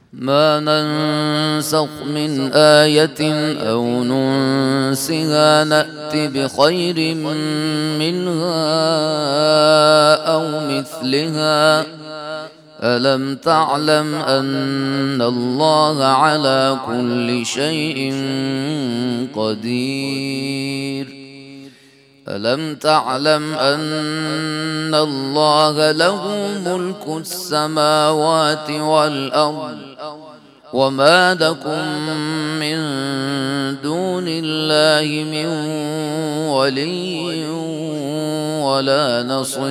ما ننسخ من آية أو ننسها نأت بخير منها أو مثلها ألم تعلم أن الله على كل شيء قدير ألم تعلم أن الله له ملك السماوات والأرض وما لكم من دون الله من ولي ولا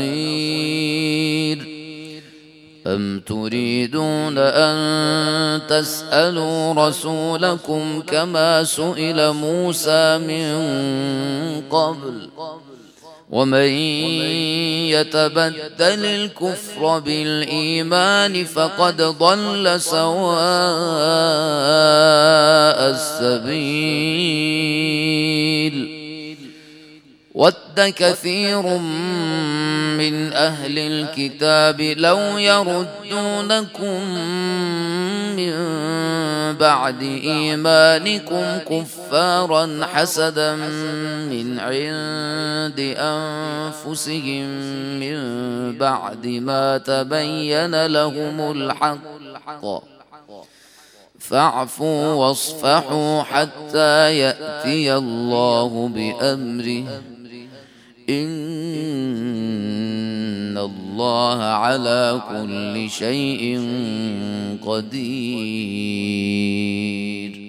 نصير أم تريدون أن تسألوا رسولكم كما سئل موسى من قبل ومن يتبدل الكفر بالإيمان فقد ضل سواء السبيل ود كثير من أهل الكتاب لو يردونكم من بعد إيمانكم كفارا حسدا من عند أنفسهم من بعد ما تبين لهم الحق فاعفوا واصفحوا حتى يأتي الله بأمره إن الله على كل شيء قدير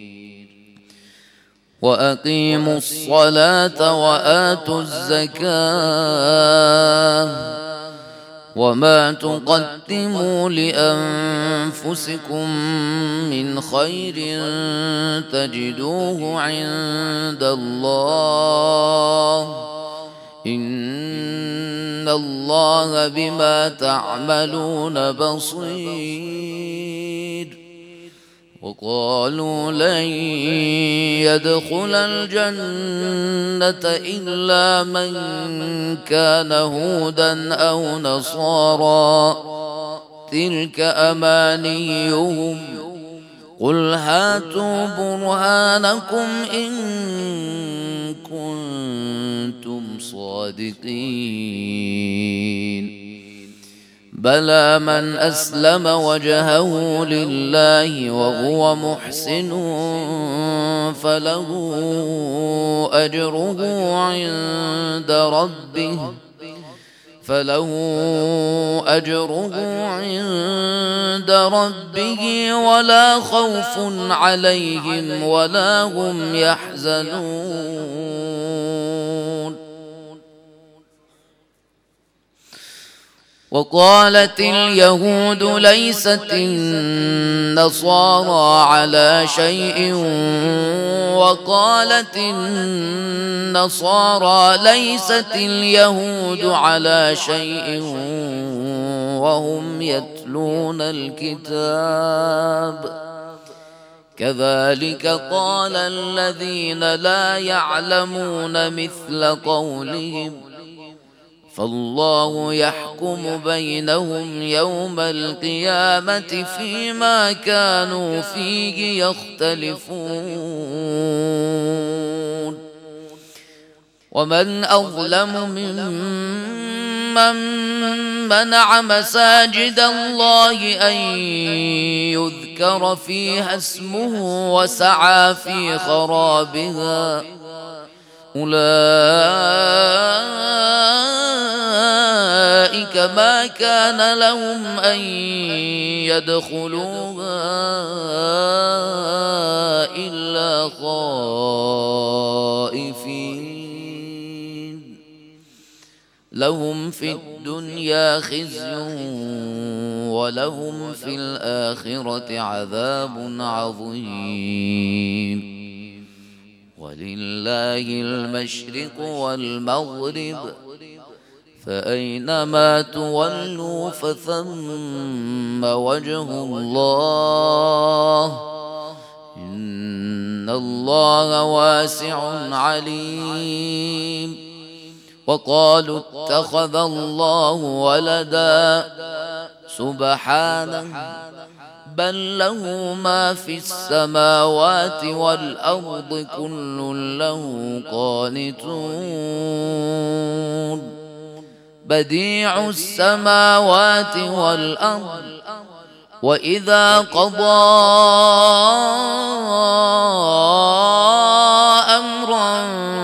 وأقيموا الصلاة وآتوا الزكاة وما تقدموا لأنفسكم من خير تجدوه عند الله إن الله بما تعملون بصير وقالوا لن يدخل الجنة إلا من كان هودا أو نصارى تلك أمانيهم قل هاتوا برهانكم إن كنتم صادقين بلى من أسلم وجهه لله وهو محسن فله أجره عند ربه ولا خوف عليهم ولا هم يحزنون وقالت اليهود ليست النصارى على شيء وقالت النصارى ليست اليهود على شيء وهم يتلون الكتاب كذلك قال الذين لا يعلمون مثل قولهم فالله يحكم بينهم يوم القيامة فيما كانوا فيه يختلفون ومن أظلم ممن منع مساجد الله أن يذكر فيها اسمه وسعى في خرابها أولئك ما كان لهم أن يدخلوها إلا خائفين لهم في الدنيا خزي ولهم في الآخرة عذاب عظيم ولله المشرق والمغرب فأينما تولوا فثم وجه الله إن الله واسع عليم وقالوا اتخذ الله ولدا سبحانه بل له ما في السماوات والأرض كل له قانتون بديع السماوات والأرض وإذا قضى أمرا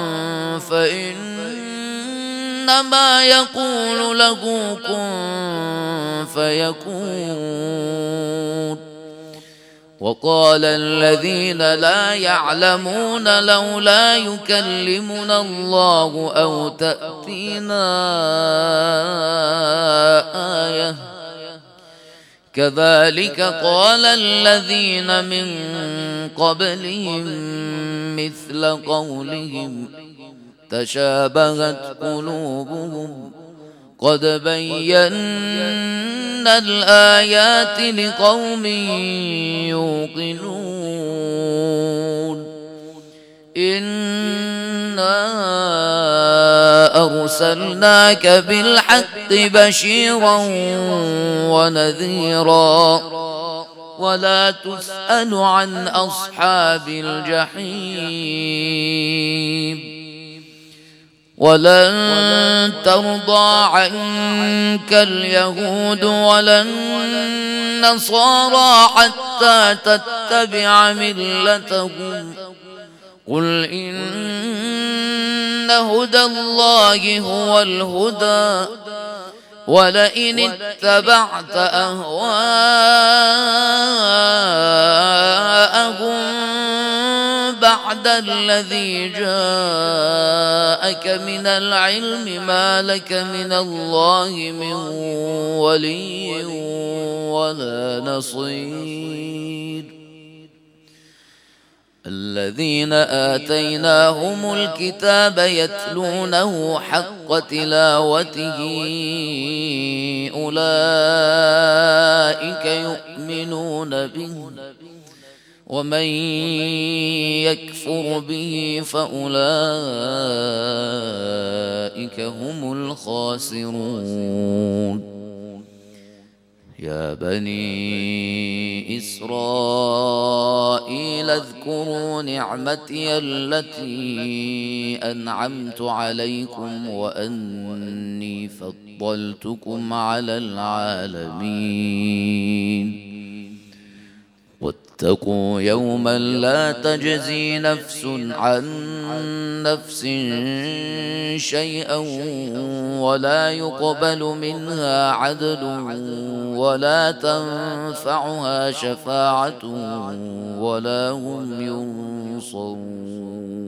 فإنما يقول له كن فيكون وقال الذين لا يعلمون لولا يكلمنا الله أو تأتينا آية كذلك قال الذين من قبلهم مثل قولهم تشابهت قلوبهم قد بينا الآيات لقوم يوقنون إنا أرسلناك بالحق بشيرا ونذيرا ولا تسأل عن أصحاب الجحيم ولن ترضى عنك اليهود ولا النصارى حتى تتبع ملتهم قل إن هدى الله هو الهدى ولئن اتبعت أهواءهم بعد الذي جاءك من العلم ما لك من الله من ولي ولا نصير الذين آتيناهم الكتاب يتلونه حق تلاوته أولئك يؤمنون به ومن يكفر به فأولئك هم الخاسرون يا بني إسرائيل اذكروا نعمتي التي أنعمت عليكم وأني فضلتكم على العالمين واتقوا يوما لا تجزي نفس عن نفس شيئا ولا يقبل منها عدل ولا تنفعها شفاعة ولا هم ينصرون